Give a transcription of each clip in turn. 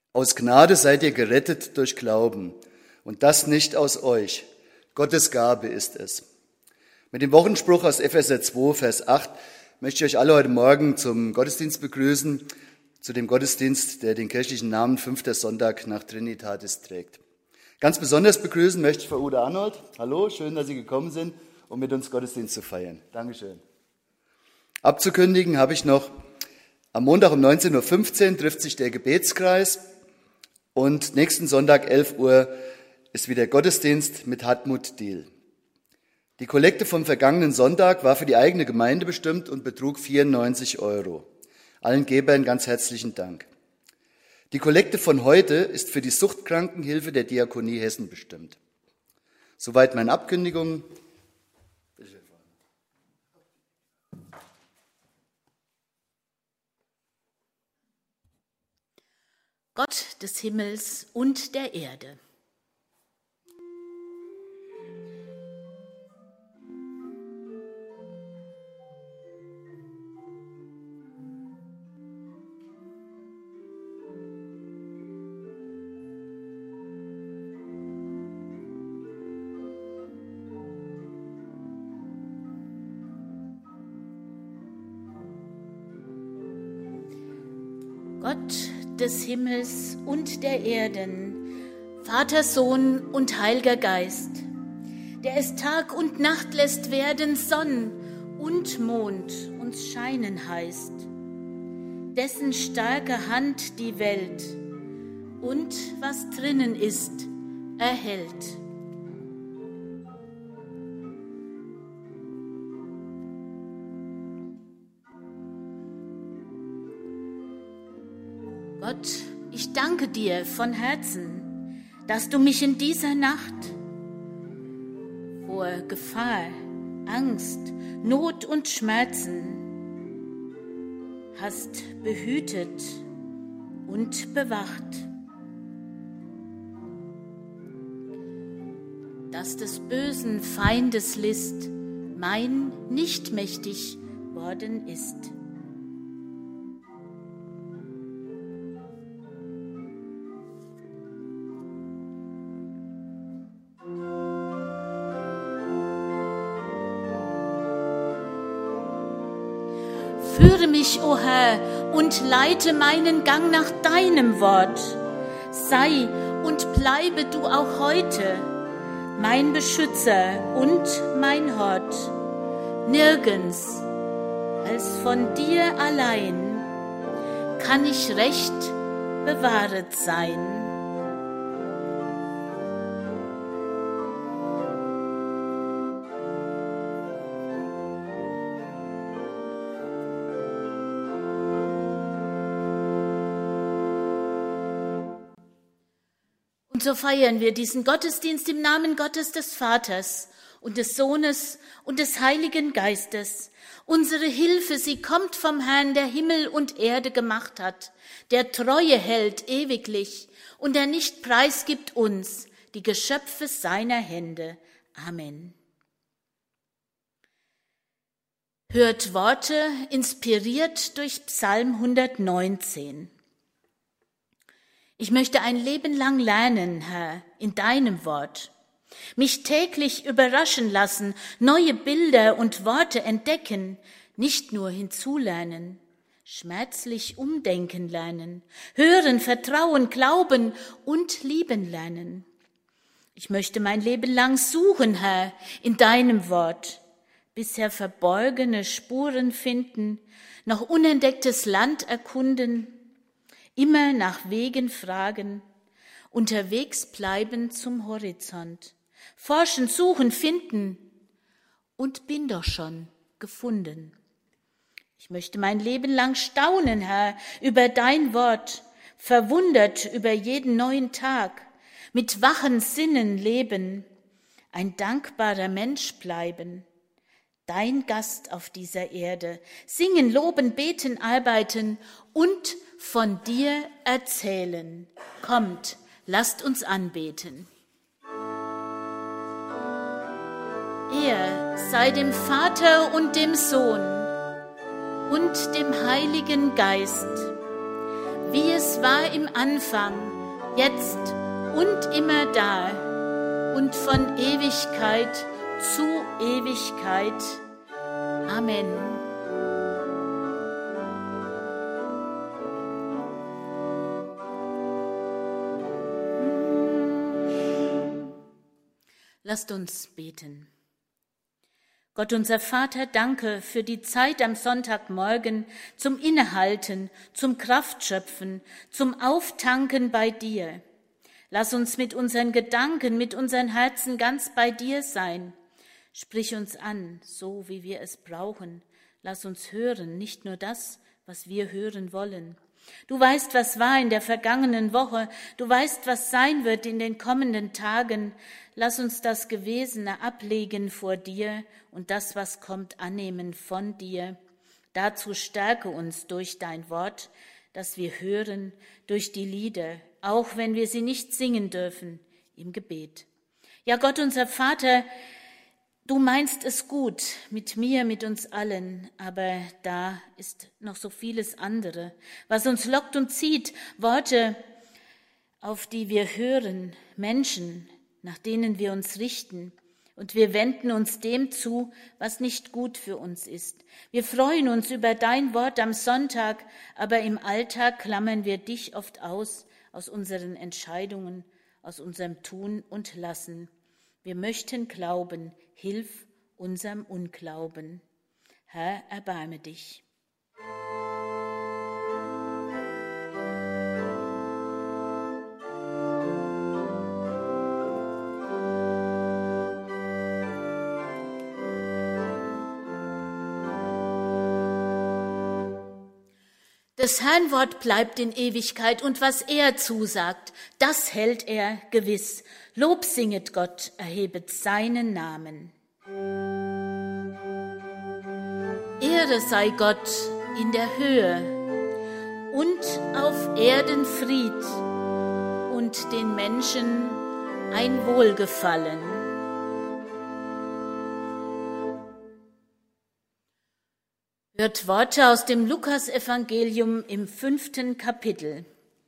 Aus Gnade seid ihr gerettet durch Glauben, und das nicht aus euch. Gottes Gabe ist es. Mit dem Wochenspruch aus Epheser 2, Vers 8 möchte ich euch alle heute Morgen zum Gottesdienst begrüßen, zu dem Gottesdienst, der den kirchlichen Namen 5. Sonntag nach Trinitatis trägt. Ganz besonders begrüßen möchte ich Frau Ude Arnold. Hallo, schön, dass Sie gekommen sind, um mit uns Gottesdienst zu feiern. Dankeschön. Abzukündigen habe ich noch, am Montag um 19.15 Uhr trifft sich der Gebetskreis und nächsten Sonntag 11 Uhr ist wieder Gottesdienst mit Hartmut Diehl. Die Kollekte vom vergangenen Sonntag war für die eigene Gemeinde bestimmt und betrug 94 €. Allen Gebern ganz herzlichen Dank. Die Kollekte von heute ist für die Suchtkrankenhilfe der Diakonie Hessen bestimmt. Soweit meine Abkündigung. Gott des Himmels und der Erde. Gott des Himmels und der Erden, Vater, Sohn und Heiliger Geist, der es Tag und Nacht lässt werden, Sonn und Mond uns scheinen heißt, dessen starke Hand die Welt und was drinnen ist, erhält. Gott, ich danke dir von Herzen, dass du mich in dieser Nacht vor Gefahr, Angst, Not und Schmerzen hast behütet und bewacht. Dass des bösen Feindes List mein nicht mächtig worden ist. Führe mich, o Herr, und leite meinen Gang nach deinem Wort. Sei und bleibe du auch heute mein Beschützer und mein Hort. Nirgends als von dir allein kann ich recht bewahret sein. Und so feiern wir diesen Gottesdienst im Namen Gottes des Vaters und des Sohnes und des Heiligen Geistes. Unsere Hilfe, sie kommt vom Herrn, der Himmel und Erde gemacht hat, der Treue hält ewiglich und der nicht preisgibt uns, die Geschöpfe seiner Hände. Amen. Hört Worte, inspiriert durch Psalm 119. Ich möchte ein Leben lang lernen, Herr, in deinem Wort, mich täglich überraschen lassen, neue Bilder und Worte entdecken, nicht nur hinzulernen, schmerzlich umdenken lernen, hören, vertrauen, glauben und lieben lernen. Ich möchte mein Leben lang suchen, Herr, in deinem Wort, bisher verborgene Spuren finden, noch unentdecktes Land erkunden, immer nach Wegen fragen, unterwegs bleiben zum Horizont, forschen, suchen, finden und bin doch schon gefunden. Ich möchte mein Leben lang staunen, Herr, über dein Wort, verwundert über jeden neuen Tag, mit wachen Sinnen leben, ein dankbarer Mensch bleiben, dein Gast auf dieser Erde, singen, loben, beten, arbeiten und von dir erzählen. Kommt, lasst uns anbeten. Er sei dem Vater und dem Sohn und dem Heiligen Geist, wie es war im Anfang, jetzt und immer da und von Ewigkeit zu Ewigkeit. Amen. Lasst uns beten. Gott, unser Vater, danke für die Zeit am Sonntagmorgen zum Innehalten, zum Kraftschöpfen, zum Auftanken bei dir. Lass uns mit unseren Gedanken, mit unseren Herzen ganz bei dir sein. Sprich uns an, so wie wir es brauchen. Lass uns hören, nicht nur das, was wir hören wollen. Du weißt, was war in der vergangenen Woche. Du weißt, was sein wird in den kommenden Tagen. Lass uns das Gewesene ablegen vor dir und das, was kommt, annehmen von dir. Dazu stärke uns durch dein Wort, das wir hören, durch die Lieder, auch wenn wir sie nicht singen dürfen, im Gebet. Ja, Gott, unser Vater, du meinst es gut mit mir, mit uns allen, aber da ist noch so vieles andere, was uns lockt und zieht, Worte, auf die wir hören, Menschen, nach denen wir uns richten, und wir wenden uns dem zu, was nicht gut für uns ist. Wir freuen uns über dein Wort am Sonntag, aber im Alltag klammern wir dich oft aus unseren Entscheidungen, aus unserem Tun und Lassen. Wir möchten glauben, hilf unserem Unglauben. Herr, erbarme dich. Das Herrn Wort bleibt in Ewigkeit, und was er zusagt, das hält er gewiss. Lob singet Gott, erhebet seinen Namen. Ehre sei Gott in der Höhe und auf Erden Fried und den Menschen ein Wohlgefallen. Hört Worte aus dem Lukasevangelium im 5. Kapitel.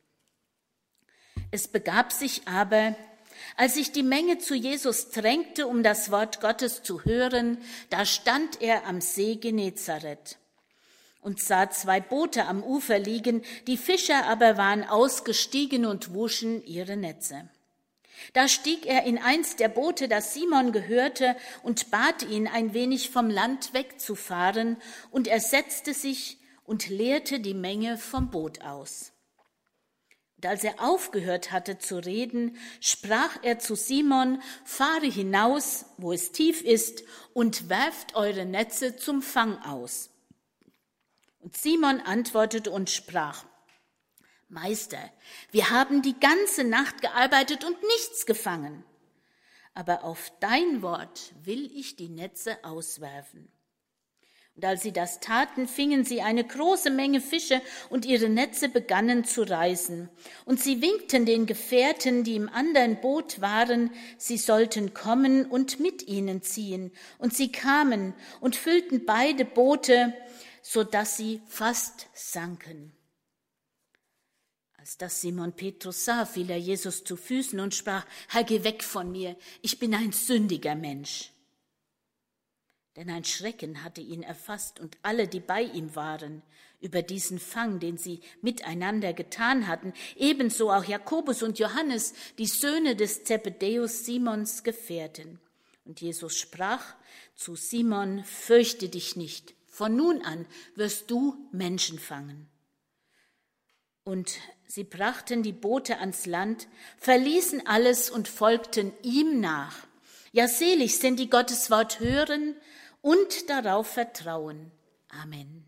Es begab sich aber, als sich die Menge zu Jesus drängte, um das Wort Gottes zu hören, da stand er am See Genezareth und sah 2 Boote am Ufer liegen, die Fischer aber waren ausgestiegen und wuschen ihre Netze. Da stieg er in eins der Boote, das Simon gehörte, und bat ihn, ein wenig vom Land wegzufahren, und er setzte sich und leerte die Menge vom Boot aus. Und als er aufgehört hatte zu reden, sprach er zu Simon: Fahre hinaus, wo es tief ist, und werft eure Netze zum Fang aus. Und Simon antwortete und sprach: Meister, wir haben die ganze Nacht gearbeitet und nichts gefangen. Aber auf dein Wort will ich die Netze auswerfen. Und als sie das taten, fingen sie eine große Menge Fische, und ihre Netze begannen zu reißen. Und sie winkten den Gefährten, die im anderen Boot waren, sie sollten kommen und mit ihnen ziehen. Und sie kamen und füllten beide Boote, so dass sie fast sanken. Als das Simon Petrus sah, fiel er Jesus zu Füßen und sprach: Herr, geh weg von mir, ich bin ein sündiger Mensch. Denn ein Schrecken hatte ihn erfasst und alle, die bei ihm waren, über diesen Fang, den sie miteinander getan hatten, ebenso auch Jakobus und Johannes, die Söhne des Zebedäus, Simons Gefährten. Und Jesus sprach zu Simon: Fürchte dich nicht, von nun an wirst du Menschen fangen. Und sie brachten die Boote ans Land, verließen alles und folgten ihm nach. Ja, selig sind, die Gottes Wort hören und darauf vertrauen. Amen.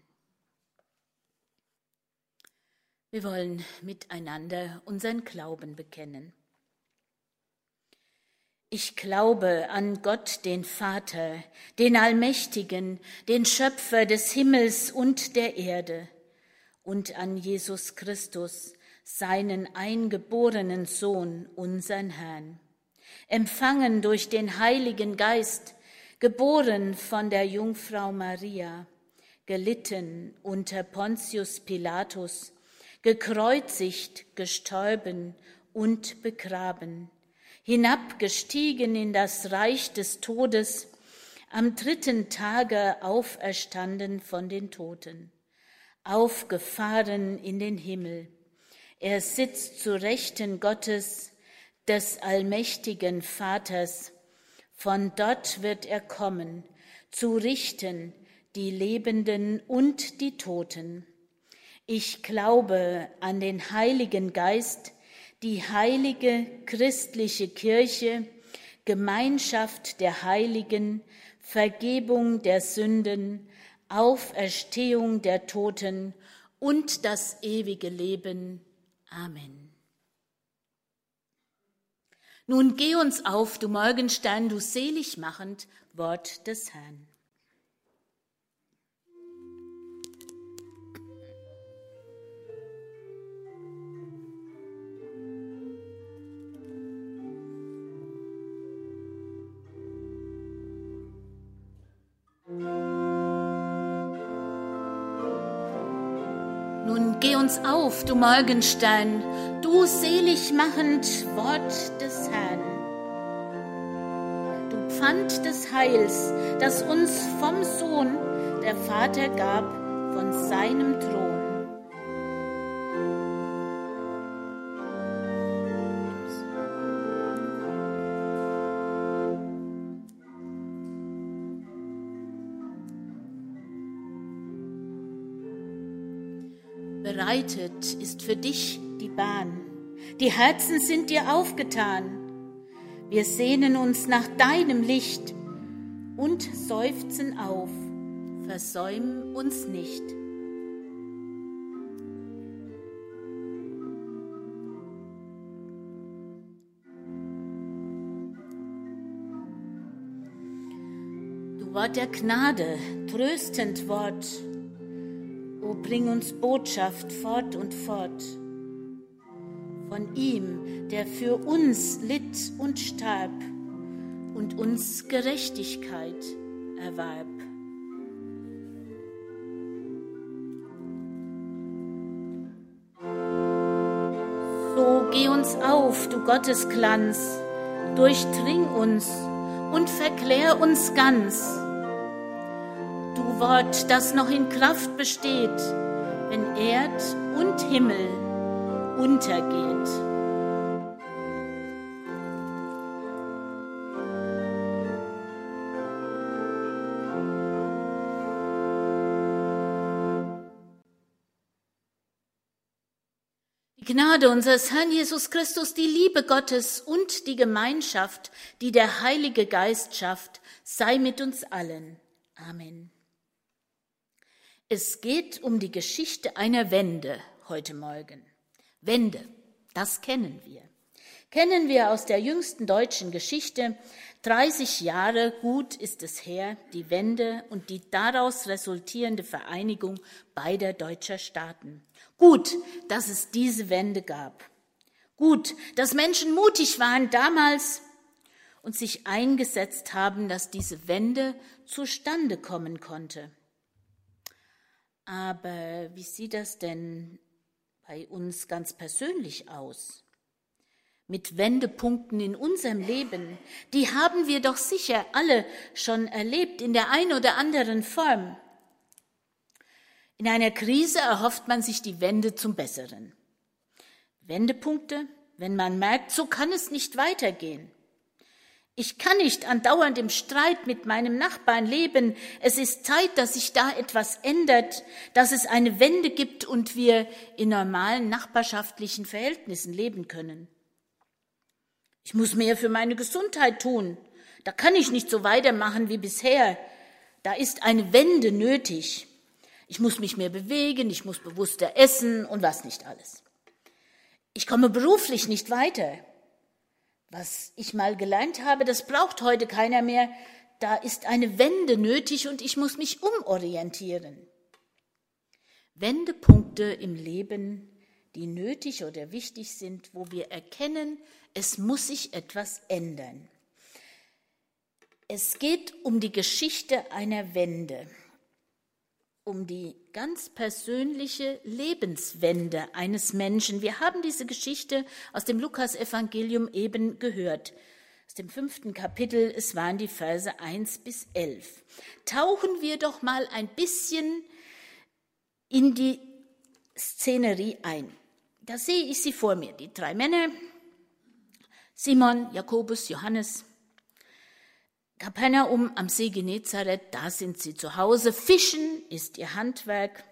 Wir wollen miteinander unseren Glauben bekennen. Ich glaube an Gott, den Vater, den Allmächtigen, den Schöpfer des Himmels und der Erde, und an Jesus Christus, seinen eingeborenen Sohn, unseren Herrn, empfangen durch den Heiligen Geist, geboren von der Jungfrau Maria, gelitten unter Pontius Pilatus, gekreuzigt, gestorben und begraben, hinabgestiegen in das Reich des Todes, am 3. Tage auferstanden von den Toten, aufgefahren in den Himmel. Er sitzt zu Rechten Gottes, des allmächtigen Vaters. Von dort wird er kommen, zu richten die Lebenden und die Toten. Ich glaube an den Heiligen Geist, die heilige christliche Kirche, Gemeinschaft der Heiligen, Vergebung der Sünden, Auferstehung der Toten und das ewige Leben. Amen. Nun geh uns auf, du Morgenstern, du selig machend Wort des Herrn. Nun geh uns auf, du Morgenstern, du selig machend Wort des Herrn. Du Pfand des Heils, das uns vom Sohn der Vater gab, von seinem Thron. Bereitet ist für dich die Bahn, die Herzen sind dir aufgetan. Wir sehnen uns nach deinem Licht und seufzen auf, versäum uns nicht. Du Wort der Gnade, tröstend Wort, O bring uns Botschaft fort und fort. Von ihm, der für uns litt und starb und uns Gerechtigkeit erwarb. So geh uns auf, du Gottesglanz, durchdring uns und verklär uns ganz. Du Wort, das noch in Kraft besteht, wenn Erd und Himmel untergeht. Die Gnade unseres Herrn Jesus Christus, die Liebe Gottes und die Gemeinschaft, die der Heilige Geist schafft, sei mit uns allen. Amen. Es geht um die Geschichte einer Wende heute Morgen. Wende, das kennen wir. Kennen wir aus der jüngsten deutschen Geschichte. 30 Jahre gut ist es her, die Wende und die daraus resultierende Vereinigung beider deutscher Staaten. Gut, dass es diese Wende gab. Gut, dass Menschen mutig waren damals und sich eingesetzt haben, dass diese Wende zustande kommen konnte. Aber wie sieht das denn bei uns ganz persönlich aus? Mit Wendepunkten in unserem Leben, die haben wir doch sicher alle schon erlebt in der einen oder anderen Form. In einer Krise erhofft man sich die Wende zum Besseren. Wendepunkte, wenn man merkt, so kann es nicht weitergehen. Ich kann nicht andauernd im Streit mit meinem Nachbarn leben. Es ist Zeit, dass sich da etwas ändert, dass es eine Wende gibt und wir in normalen nachbarschaftlichen Verhältnissen leben können. Ich muss mehr für meine Gesundheit tun. Da kann ich nicht so weitermachen wie bisher. Da ist eine Wende nötig. Ich muss mich mehr bewegen, ich muss bewusster essen und was nicht alles. Ich komme beruflich nicht weiter. Was ich mal gelernt habe, das braucht heute keiner mehr. Da ist eine Wende nötig und ich muss mich umorientieren. Wendepunkte im Leben, die nötig oder wichtig sind, wo wir erkennen, es muss sich etwas ändern. Es geht um die Geschichte einer Wende. um die ganz persönliche Lebenswende eines Menschen. Wir haben diese Geschichte aus dem Lukasevangelium eben gehört. Aus dem 5. Kapitel, es waren die Verse 1-11. Tauchen wir doch mal ein bisschen in die Szenerie ein. Da sehe ich sie vor mir, die 3 Männer, Simon, Jakobus, Johannes. Kapernaum am See Genezareth, da sind sie zu Hause. Fischen ist ihr Handwerk.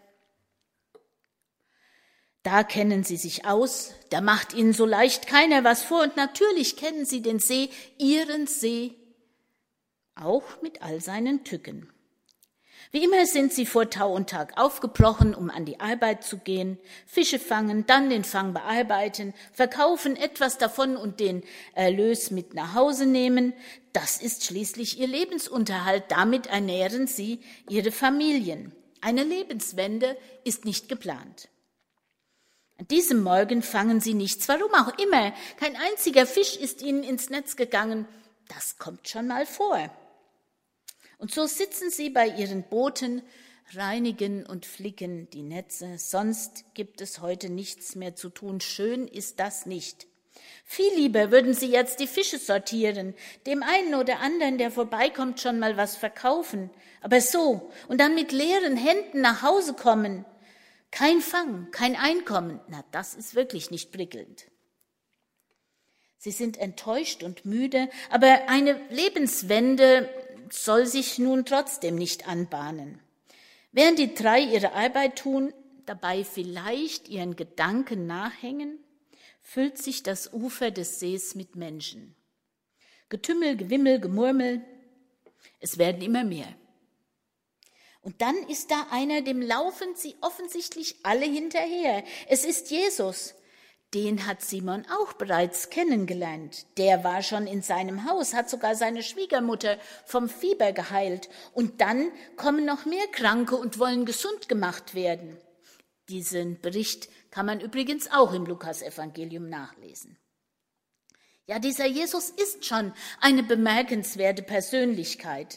Da kennen sie sich aus, da macht ihnen so leicht keiner was vor. Und natürlich kennen sie den See, ihren See, auch mit all seinen Tücken. Wie immer sind sie vor Tau und Tag aufgebrochen, um an die Arbeit zu gehen, Fische fangen, dann den Fang bearbeiten, verkaufen etwas davon und den Erlös mit nach Hause nehmen. Das ist schließlich ihr Lebensunterhalt, damit ernähren sie ihre Familien. Eine Lebenswende ist nicht geplant. An diesem Morgen fangen sie nichts, warum auch immer. Kein einziger Fisch ist ihnen ins Netz gegangen. Das kommt schon mal vor. Und so sitzen sie bei ihren Booten, reinigen und flicken die Netze. Sonst gibt es heute nichts mehr zu tun. Schön ist das nicht. Viel lieber würden sie jetzt die Fische sortieren, dem einen oder anderen, der vorbeikommt, schon mal was verkaufen. Aber so und dann mit leeren Händen nach Hause kommen. Kein Fang, kein Einkommen. Na, das ist wirklich nicht prickelnd. Sie sind enttäuscht und müde, aber eine Lebenswende soll sich nun trotzdem nicht anbahnen. Während die 3 ihre Arbeit tun, dabei vielleicht ihren Gedanken nachhängen, füllt sich das Ufer des Sees mit Menschen. Getümmel, Gewimmel, Gemurmel, es werden immer mehr. Und dann ist da einer, dem laufen sie offensichtlich alle hinterher. Es ist Jesus. Den hat Simon auch bereits kennengelernt. Der war schon in seinem Haus, hat sogar seine Schwiegermutter vom Fieber geheilt. Und dann kommen noch mehr Kranke und wollen gesund gemacht werden. Diesen Bericht kann man übrigens auch im Lukasevangelium nachlesen. Ja, dieser Jesus ist schon eine bemerkenswerte Persönlichkeit.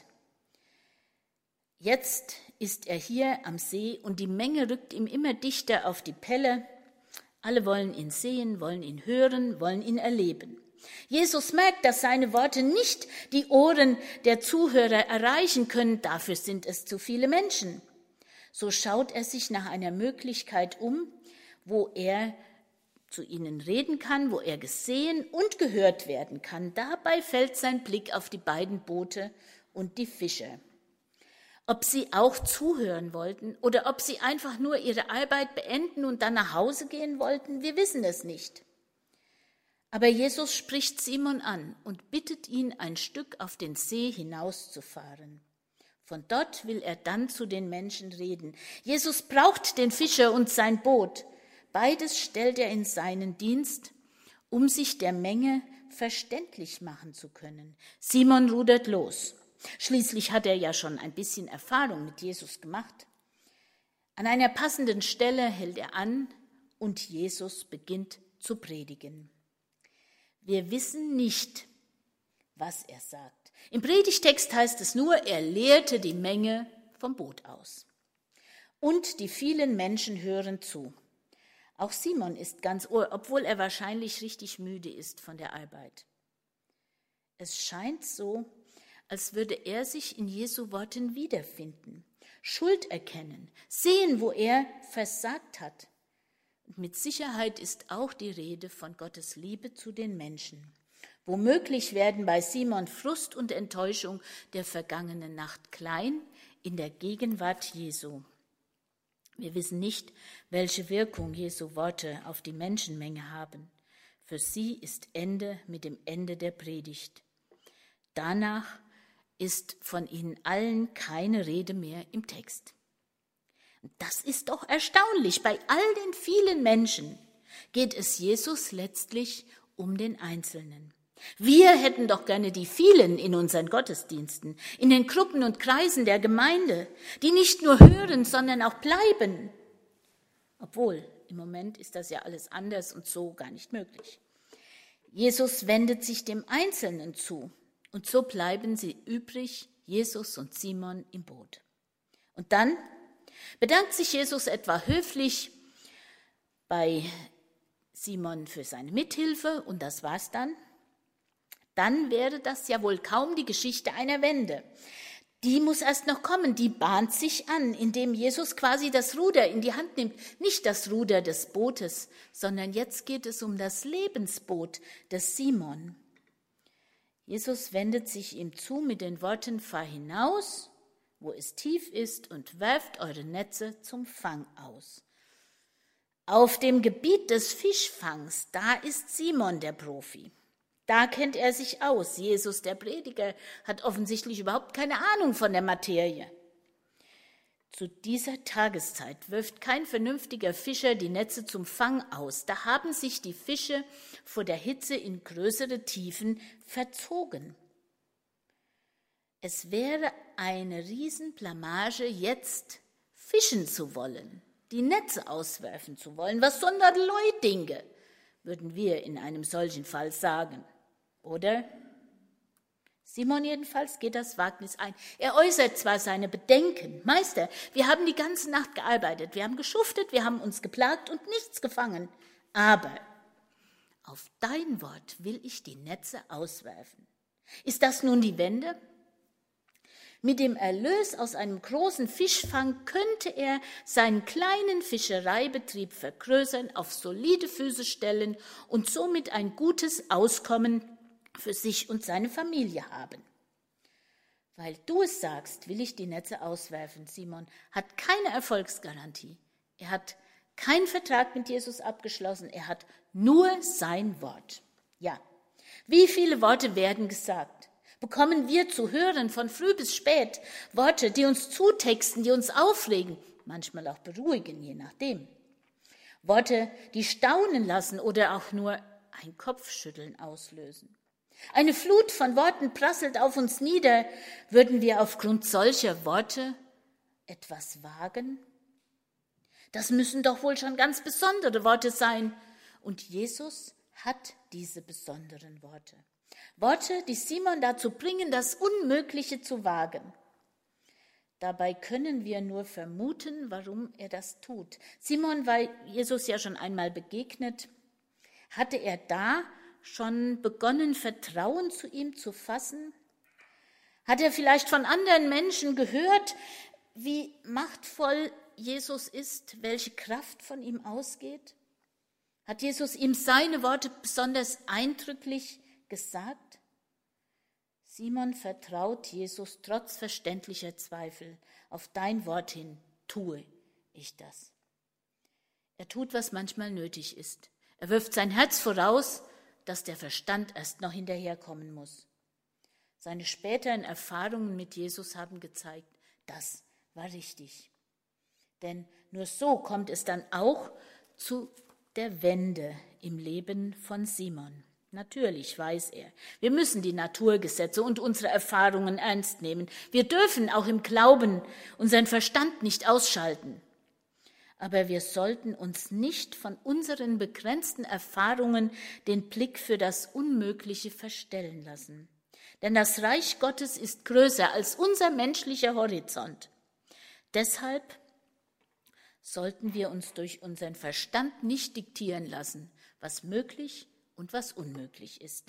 Jetzt ist er hier am See und die Menge rückt ihm immer dichter auf die Pelle. Alle wollen ihn sehen, wollen ihn hören, wollen ihn erleben. Jesus merkt, dass seine Worte nicht die Ohren der Zuhörer erreichen können, dafür sind es zu viele Menschen. So schaut er sich nach einer Möglichkeit um, wo er zu ihnen reden kann, wo er gesehen und gehört werden kann. Dabei fällt sein Blick auf die beiden Boote und die Fischer. Ob sie auch zuhören wollten oder ob sie einfach nur ihre Arbeit beenden und dann nach Hause gehen wollten, wir wissen es nicht. Aber Jesus spricht Simon an und bittet ihn, ein Stück auf den See hinauszufahren. Von dort will er dann zu den Menschen reden. Jesus braucht den Fischer und sein Boot. Beides stellt er in seinen Dienst, um sich der Menge verständlich machen zu können. Simon rudert los. Schließlich hat er ja schon ein bisschen Erfahrung mit Jesus gemacht. An einer passenden Stelle hält er an und Jesus beginnt zu predigen. Wir wissen nicht, was er sagt. Im Predigtext heißt es nur, er lehrte die Menge vom Boot aus. Und die vielen Menschen hören zu. Auch Simon ist ganz ohr, obwohl er wahrscheinlich richtig müde ist von der Arbeit. Es scheint so, als würde er sich in Jesu Worten wiederfinden, Schuld erkennen, sehen, wo er versagt hat. Und mit Sicherheit ist auch die Rede von Gottes Liebe zu den Menschen. Womöglich werden bei Simon Frust und Enttäuschung der vergangenen Nacht klein in der Gegenwart Jesu. Wir wissen nicht, welche Wirkung Jesu Worte auf die Menschenmenge haben. Für sie ist Ende mit dem Ende der Predigt. Danach ist von ihnen allen keine Rede mehr im Text. Das ist doch erstaunlich. Bei all den vielen Menschen geht es Jesus letztlich um den Einzelnen. Wir hätten doch gerne die vielen in unseren Gottesdiensten, in den Gruppen und Kreisen der Gemeinde, die nicht nur hören, sondern auch bleiben. Obwohl, im Moment ist das ja alles anders und so gar nicht möglich. Jesus wendet sich dem Einzelnen zu. Und so bleiben sie übrig, Jesus und Simon im Boot. Und dann Bedankt sich Jesus etwa höflich bei Simon für seine Mithilfe und das war's dann? Dann wäre das ja wohl kaum die Geschichte einer Wende. Die muss erst noch kommen, die bahnt sich an, indem Jesus quasi das Ruder in die Hand nimmt. Nicht das Ruder des Bootes, sondern jetzt geht es um das Lebensboot des Simon. Jesus wendet sich ihm zu mit den Worten: Fahr hinaus, wo es tief ist, und werft eure Netze zum Fang aus. Auf dem Gebiet des Fischfangs, da ist Simon der Profi. Da kennt er sich aus. Jesus, der Prediger, hat offensichtlich überhaupt keine Ahnung von der Materie. Zu dieser Tageszeit wirft kein vernünftiger Fischer die Netze zum Fang aus. Da haben sich die Fische vor der Hitze in größere Tiefen verzogen. Es wäre eine Riesenblamage, jetzt fischen zu wollen, die Netze auswerfen zu wollen. Was Sonderleudinge, würden wir in einem solchen Fall sagen. Oder? Simon jedenfalls geht das Wagnis ein. Er äußert zwar seine Bedenken: Meister, wir haben die ganze Nacht gearbeitet, wir haben geschuftet, wir haben uns geplagt und nichts gefangen. Aber auf dein Wort will ich die Netze auswerfen. Ist das nun die Wende? Mit dem Erlös aus einem großen Fischfang könnte er seinen kleinen Fischereibetrieb vergrößern, auf solide Füße stellen und somit ein gutes Auskommen für sich und seine Familie haben. Weil du es sagst, will ich die Netze auswerfen. Simon hat keine Erfolgsgarantie. Er hat keinen Vertrag mit Jesus abgeschlossen. Er hat nur sein Wort. Ja, wie viele Worte werden gesagt? Bekommen wir zu hören von früh bis spät Worte, die uns zutexten, die uns aufregen, manchmal auch beruhigen, je nachdem. Worte, die staunen lassen oder auch nur ein Kopfschütteln auslösen. Eine Flut von Worten prasselt auf uns nieder. Würden wir aufgrund solcher Worte etwas wagen? Das müssen doch wohl schon ganz besondere Worte sein. Und Jesus hat diese besonderen Worte. Worte, die Simon dazu bringen, das Unmögliche zu wagen. Dabei können wir nur vermuten, warum er das tut. Simon war Jesus ja schon einmal begegnet. Hatte er da schon begonnen, Vertrauen zu ihm zu fassen? Hat er vielleicht von anderen Menschen gehört, wie machtvoll Jesus ist, welche Kraft von ihm ausgeht? Hat Jesus ihm seine Worte besonders eindrücklich gesagt? Simon vertraut Jesus trotz verständlicher Zweifel. Auf dein Wort hin tue ich das. Er tut, was manchmal nötig ist. Er wirft sein Herz voraus, dass der Verstand erst noch hinterherkommen muss. Seine späteren Erfahrungen mit Jesus haben gezeigt, das war richtig. Denn nur so kommt es dann auch zu der Wende im Leben von Simon. Natürlich weiß er, wir müssen die Naturgesetze und unsere Erfahrungen ernst nehmen. Wir dürfen auch im Glauben unseren Verstand nicht ausschalten. Aber wir sollten uns nicht von unseren begrenzten Erfahrungen den Blick für das Unmögliche verstellen lassen. Denn das Reich Gottes ist größer als unser menschlicher Horizont. Deshalb sollten wir uns durch unseren Verstand nicht diktieren lassen, was möglich und was unmöglich ist.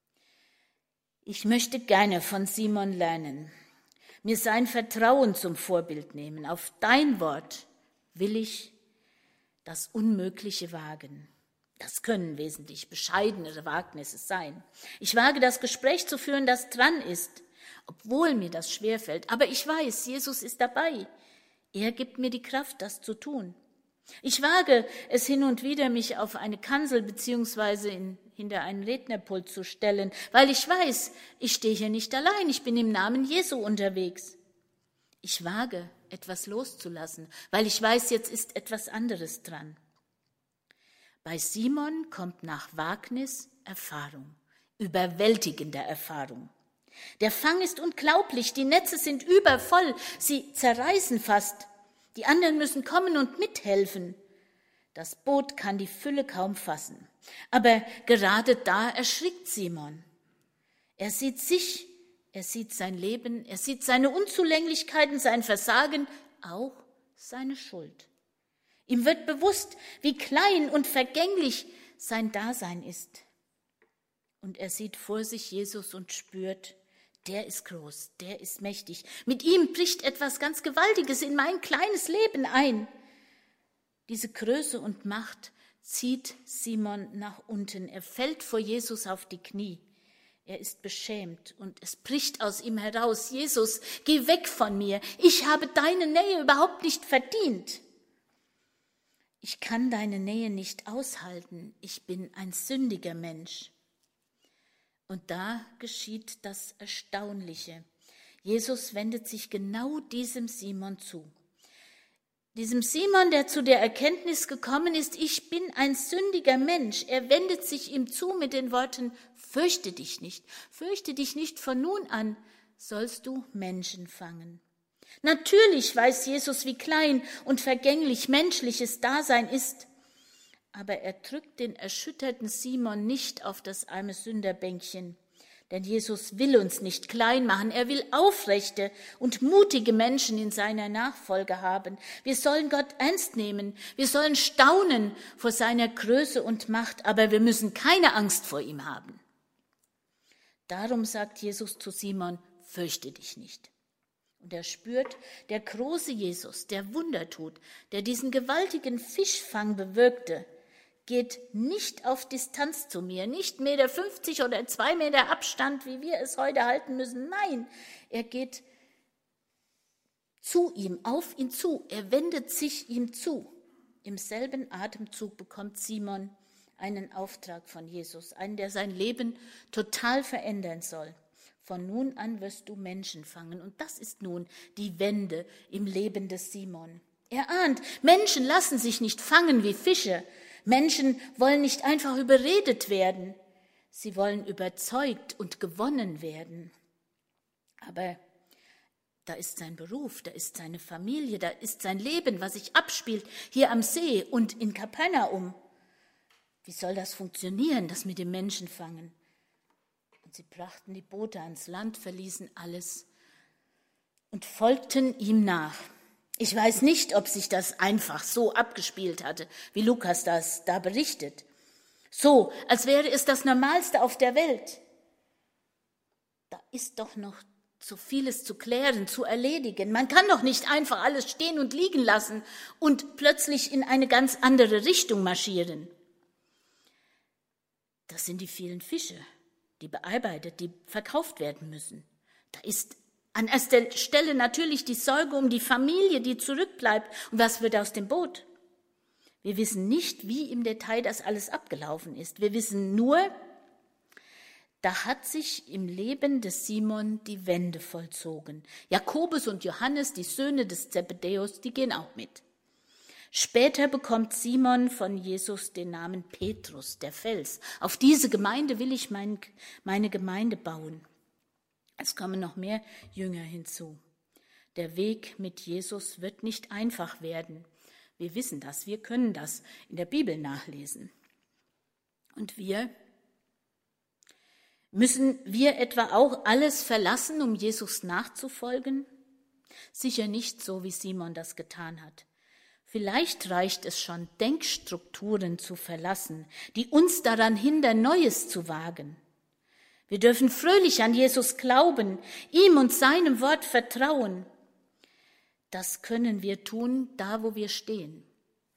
Ich möchte gerne von Simon lernen, mir sein Vertrauen zum Vorbild nehmen. Auf dein Wort will ich das Unmögliche wagen. Das können wesentlich bescheidenere Wagnisse sein. Ich wage das Gespräch zu führen, das dran ist, obwohl mir das schwerfällt. Aber ich weiß, Jesus ist dabei. Er gibt mir die Kraft, das zu tun. Ich wage es hin und wieder, mich auf eine Kanzel beziehungsweise hinter einen Rednerpult zu stellen, weil ich weiß, ich stehe hier nicht allein, ich bin im Namen Jesu unterwegs. Ich wage, etwas loszulassen, weil ich weiß, jetzt ist etwas anderes dran. Bei Simon kommt nach Wagnis Erfahrung, überwältigende Erfahrung. Der Fang ist unglaublich, die Netze sind übervoll, sie zerreißen fast. Die anderen müssen kommen und mithelfen. Das Boot kann die Fülle kaum fassen. Aber gerade da erschrickt Simon. Er sieht sich, er sieht sein Leben, er sieht seine Unzulänglichkeiten, sein Versagen, auch seine Schuld. Ihm wird bewusst, wie klein und vergänglich sein Dasein ist. Und er sieht vor sich Jesus und spürt, der ist groß, der ist mächtig. Mit ihm bricht etwas ganz Gewaltiges in mein kleines Leben ein. Diese Größe und Macht zieht Simon nach unten. Er fällt vor Jesus auf die Knie. Er ist beschämt und es bricht aus ihm heraus: Jesus, geh weg von mir. Ich habe deine Nähe überhaupt nicht verdient. Ich kann deine Nähe nicht aushalten. Ich bin ein sündiger Mensch. Und da geschieht das Erstaunliche. Jesus wendet sich genau diesem Simon zu. Diesem Simon, der zu der Erkenntnis gekommen ist, ich bin ein sündiger Mensch. Er wendet sich ihm zu mit den Worten: Fürchte dich nicht, von nun an sollst du Menschen fangen. Natürlich weiß Jesus, wie klein und vergänglich menschliches Dasein ist, aber er drückt den erschütterten Simon nicht auf das arme Sünderbänkchen. Denn Jesus will uns nicht klein machen, er will aufrechte und mutige Menschen in seiner Nachfolge haben. Wir sollen Gott ernst nehmen, wir sollen staunen vor seiner Größe und Macht, aber wir müssen keine Angst vor ihm haben. Darum sagt Jesus zu Simon: Fürchte dich nicht. Und er spürt, der große Jesus, der Wunder tut, der diesen gewaltigen Fischfang bewirkte, geht nicht auf Distanz zu mir, nicht 1,50 Meter oder 2 Meter Abstand, wie wir es heute halten müssen. Nein, er geht zu ihm, auf ihn zu, er wendet sich ihm zu. Im selben Atemzug bekommt Simon einen Auftrag von Jesus, einen, der sein Leben total verändern soll. Von nun an wirst du Menschen fangen. Und das ist nun die Wende im Leben des Simon. Er ahnt, Menschen lassen sich nicht fangen wie Fische. Menschen wollen nicht einfach überredet werden. Sie wollen überzeugt und gewonnen werden. Aber da ist sein Beruf, da ist seine Familie, da ist sein Leben, was sich abspielt hier am See und in Kapernaum. Wie soll das funktionieren, das mit dem Menschenfangen? Und sie brachten die Boote ans Land, verließen alles und folgten ihm nach. Ich weiß nicht, ob sich das einfach so abgespielt hatte, wie Lukas das da berichtet. So, als wäre es das Normalste auf der Welt. Da ist doch noch so vieles zu klären, zu erledigen. Man kann doch nicht einfach alles stehen und liegen lassen und plötzlich in eine ganz andere Richtung marschieren. Das sind die vielen Fische, die bearbeitet, die verkauft werden müssen. Da ist an erster Stelle natürlich die Sorge um die Familie, die zurückbleibt. Und was wird aus dem Boot? Wir wissen nicht, wie im Detail das alles abgelaufen ist. Wir wissen nur, da hat sich im Leben des Simon die Wende vollzogen. Jakobus und Johannes, die Söhne des Zebedäus, die gehen auch mit. Später bekommt Simon von Jesus den Namen Petrus, der Fels. Auf diese Gemeinde will ich meine Gemeinde bauen. Es kommen noch mehr Jünger hinzu. Der Weg mit Jesus wird nicht einfach werden. Wir wissen das, wir können das in der Bibel nachlesen. Und müssen wir etwa auch alles verlassen, um Jesus nachzufolgen? Sicher nicht so, wie Simon das getan hat. Vielleicht reicht es schon, Denkstrukturen zu verlassen, die uns daran hindern, Neues zu wagen. Wir dürfen fröhlich an Jesus glauben, ihm und seinem Wort vertrauen. Das können wir tun, da wo wir stehen.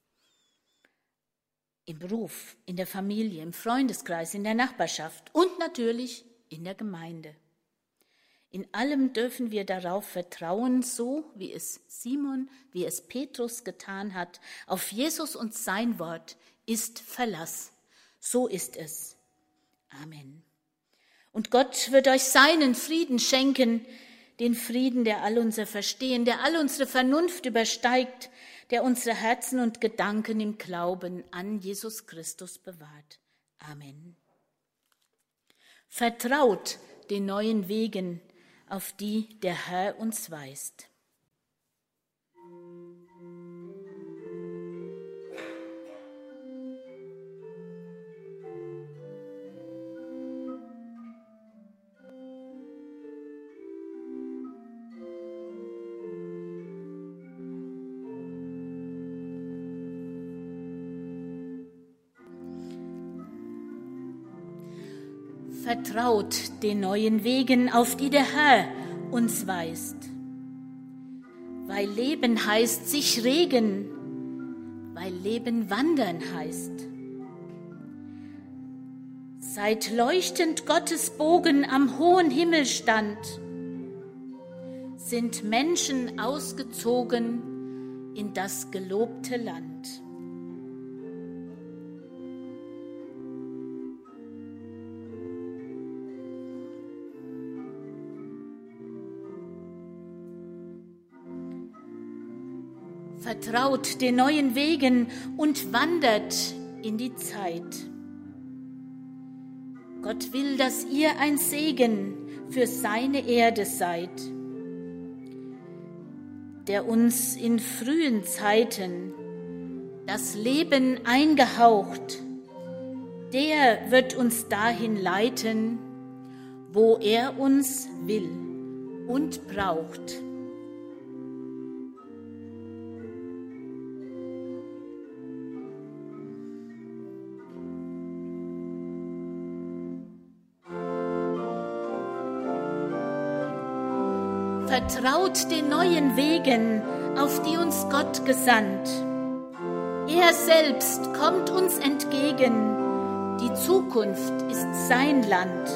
Im Beruf, in der Familie, im Freundeskreis, in der Nachbarschaft und natürlich in der Gemeinde. In allem dürfen wir darauf vertrauen, so wie es Simon, wie es Petrus getan hat. Auf Jesus und sein Wort ist Verlass. So ist es. Amen. Und Gott wird euch seinen Frieden schenken, den Frieden, der all unser Verstehen, der all unsere Vernunft übersteigt, der unsere Herzen und Gedanken im Glauben an Jesus Christus bewahrt. Amen. Vertraut den neuen Wegen, auf die der Herr uns weist. Vertraut den neuen Wegen, auf die der Herr uns weist. Weil Leben heißt sich regen, weil Leben wandern heißt. Seit leuchtend Gottes Bogen am hohen Himmel stand, sind Menschen ausgezogen in das gelobte Land. Vertraut den neuen Wegen und wandert in die Zeit. Gott will, dass ihr ein Segen für seine Erde seid, der uns in frühen Zeiten das Leben eingehaucht, der wird uns dahin leiten, wo er uns will und braucht. Vertraut den neuen Wegen, auf die uns Gott gesandt. Er selbst kommt uns entgegen, die Zukunft ist sein Land.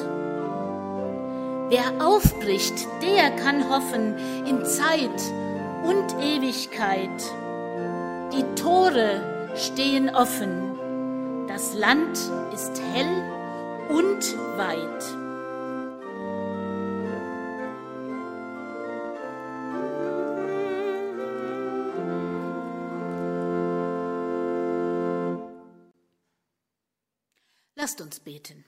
Wer aufbricht, der kann hoffen in Zeit und Ewigkeit. Die Tore stehen offen, das Land ist hell und weit. Lasst uns beten.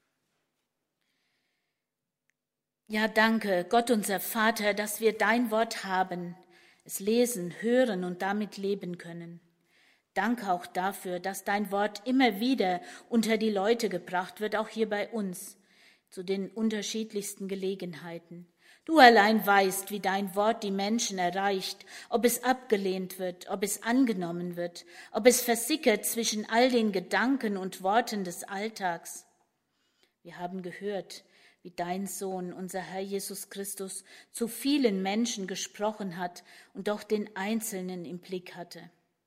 Ja, danke, Gott unser Vater, dass wir dein Wort haben, es lesen, hören und damit leben können. Danke auch dafür, dass dein Wort immer wieder unter die Leute gebracht wird, auch hier bei uns, zu den unterschiedlichsten Gelegenheiten. Du allein weißt, wie dein Wort die Menschen erreicht, ob es abgelehnt wird, ob es angenommen wird, ob es versickert zwischen all den Gedanken und Worten des Alltags. Wir haben gehört, wie dein Sohn, unser Herr Jesus Christus, zu vielen Menschen gesprochen hat und doch den Einzelnen im Blick hatte.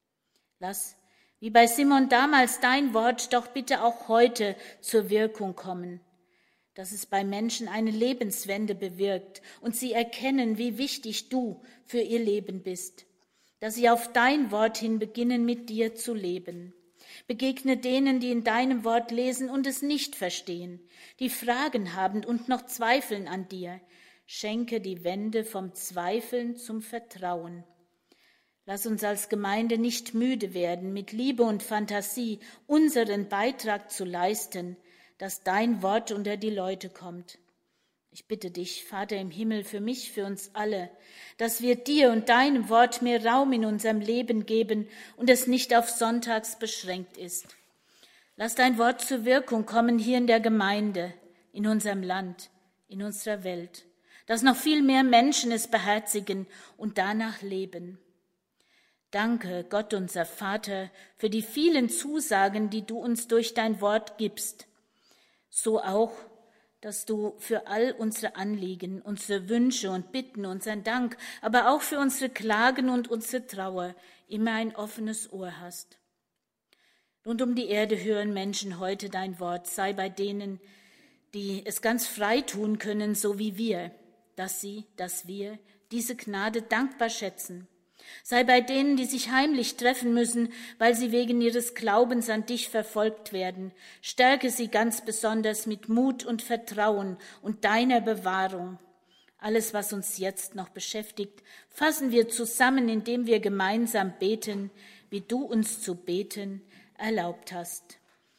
Lass, wie bei Simon damals, dein Wort doch bitte auch heute zur Wirkung kommen, dass es bei Menschen eine Lebenswende bewirkt und sie erkennen, wie wichtig du für ihr Leben bist, dass sie auf dein Wort hin beginnen, mit dir zu leben. Begegne denen, die in deinem Wort lesen und es nicht verstehen, die Fragen haben und noch zweifeln an dir. Schenke die Wende vom Zweifeln zum Vertrauen. Lass uns als Gemeinde nicht müde werden, mit Liebe und Fantasie unseren Beitrag zu leisten, dass dein Wort unter die Leute kommt. Ich bitte dich, Vater im Himmel, für mich, für uns alle, dass wir dir und deinem Wort mehr Raum in unserem Leben geben und es nicht auf Sonntags beschränkt ist. Lass dein Wort zur Wirkung kommen hier in der Gemeinde, in unserem Land, in unserer Welt, dass noch viel mehr Menschen es beherzigen und danach leben. Danke, Gott unser Vater, für die vielen Zusagen, die du uns durch dein Wort gibst. So auch, dass du für all unsere Anliegen, unsere Wünsche und Bitten, unseren Dank, aber auch für unsere Klagen und unsere Trauer immer ein offenes Ohr hast. Rund um die Erde hören Menschen heute dein Wort, sei bei denen, die es ganz frei tun können, so wie wir, dass wir diese Gnade dankbar schätzen. Sei bei denen, die sich heimlich treffen müssen, weil sie wegen ihres Glaubens an dich verfolgt werden. Stärke sie ganz besonders mit Mut und Vertrauen und deiner Bewahrung. Alles, was uns jetzt noch beschäftigt, fassen wir zusammen, indem wir gemeinsam beten, wie du uns zu beten erlaubt hast.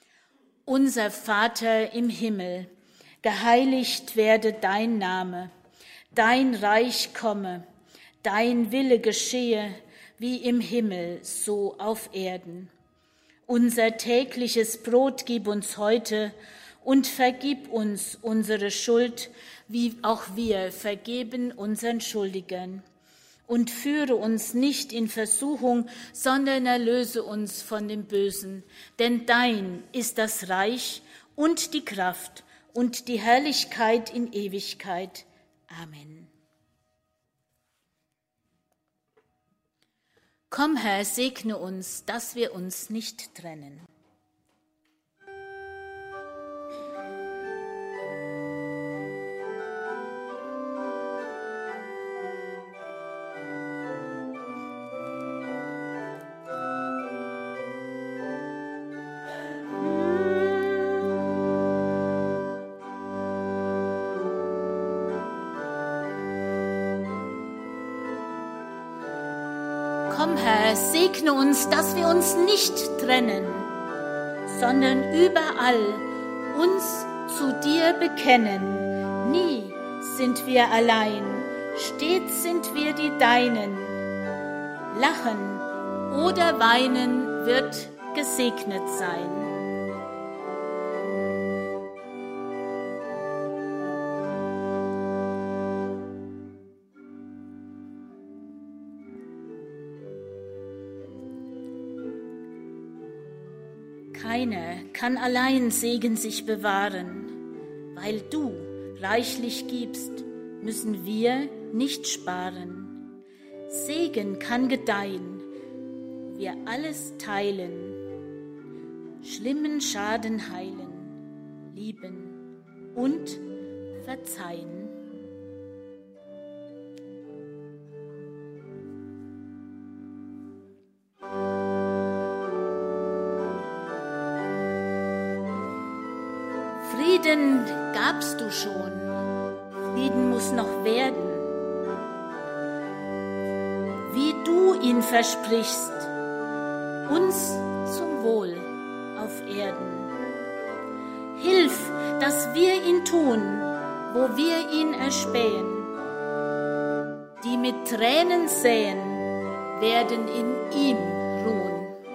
Unser Vater im Himmel, geheiligt werde dein Name, dein Reich komme, dein Wille geschehe, wie im Himmel, so auf Erden. Unser tägliches Brot gib uns heute und vergib uns unsere Schuld, wie auch wir vergeben unseren Schuldigern. Und führe uns nicht in Versuchung, sondern erlöse uns von dem Bösen. Denn dein ist das Reich und die Kraft und die Herrlichkeit in Ewigkeit. Amen. Komm, Herr, segne uns, dass wir uns nicht trennen. Komm, Herr, segne uns, dass wir uns nicht trennen, sondern überall uns zu dir bekennen. Nie sind wir allein, stets sind wir die Deinen. Lachen oder weinen wird gesegnet sein. Keiner kann allein Segen sich bewahren. Weil du reichlich gibst, müssen wir nicht sparen. Segen kann gedeihen, wo wir alles teilen, schlimmen Schaden heilen, lieben und verzeihen. Frieden gabst du schon, Frieden muss noch werden. Wie du ihn versprichst, uns zum Wohl auf Erden. Hilf, dass wir ihn tun, wo wir ihn erspähen. Die mit Tränen säen, werden in ihm ruhen.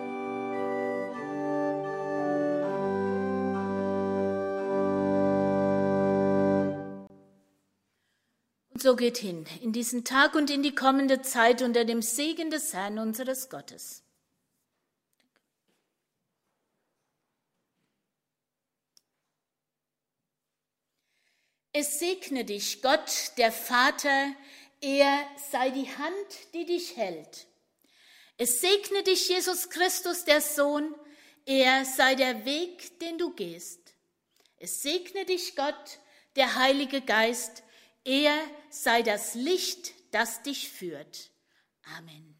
So geht hin in diesen Tag und in die kommende Zeit unter dem Segen des Herrn unseres Gottes. Es segne dich Gott, der Vater, er sei die Hand, die dich hält. Es segne dich Jesus Christus, der Sohn, er sei der Weg, den du gehst. Es segne dich Gott, der Heilige Geist, er sei das Licht, das dich führt. Amen.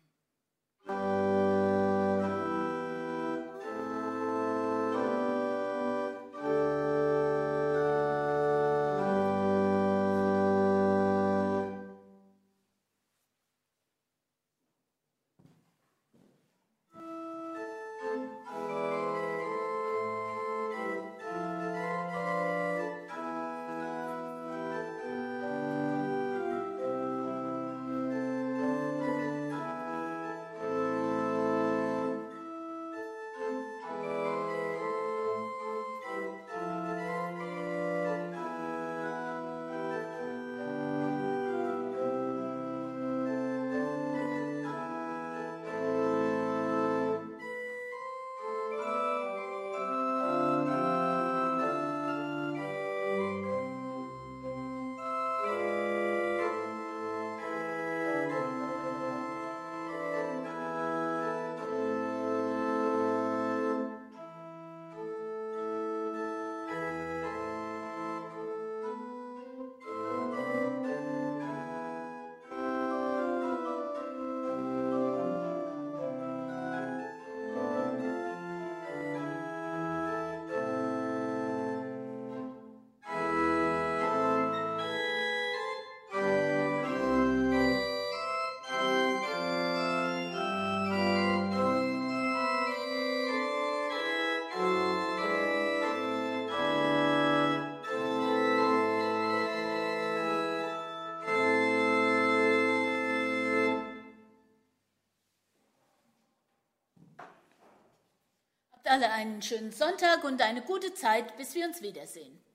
Habt alle einen schönen Sonntag und eine gute Zeit, bis wir uns wiedersehen.